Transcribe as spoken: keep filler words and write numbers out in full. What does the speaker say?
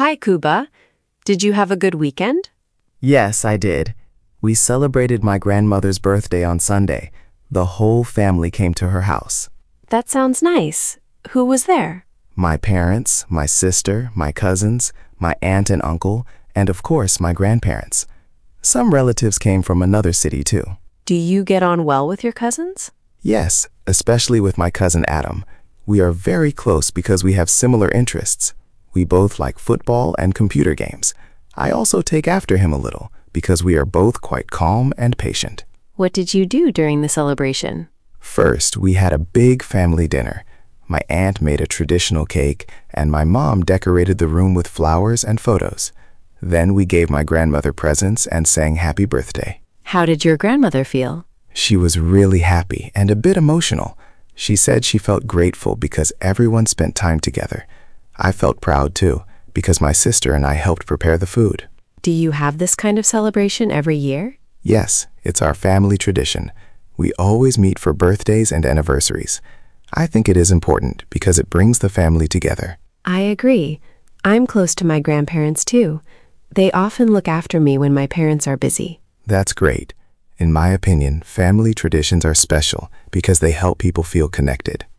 Hi, Kuba. Did you have a good weekend? Yes, I did. We celebrated my grandmother's birthday on Sunday. The whole family came to her house. That sounds nice. Who was there? My parents, my sister, my cousins, my aunt and uncle, and of course my grandparents. Some relatives came from another city too. Do you get on well with your cousins? Yes, especially with my cousin Adam. We are very close because we have similar interests. We both like football and computer games. I also take after him a little because we are both quite calm and patient. What did you do during the celebration? First, we had a big family dinner. My aunt made a traditional cake, and my mom decorated the room with flowers and photos. Then we gave my grandmother presents and sang happy birthday. How did your grandmother feel? She was really happy and a bit emotional. She said she felt grateful because everyone spent time together. I felt proud too, because my sister and I helped prepare the food. Do you have this kind of celebration every year? Yes, it's our family tradition. We always meet for birthdays and anniversaries. I think it is important because it brings the family together. I agree. I'm close to my grandparents too. They often look after me when my parents are busy. That's great. In my opinion, family traditions are special because they help people feel connected.